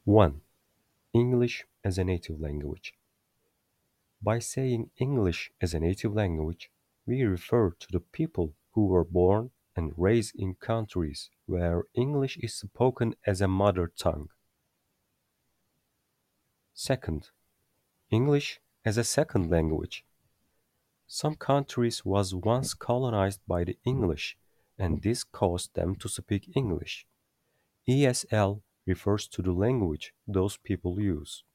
1. English as a native language. By saying English as a native language, we refer to the people who were born and raised in countries where English is spoken as a mother tongue. Second, English as a second language. Some countries was once colonized by the English, and this caused them to speak English. ESL refers to the language those people use.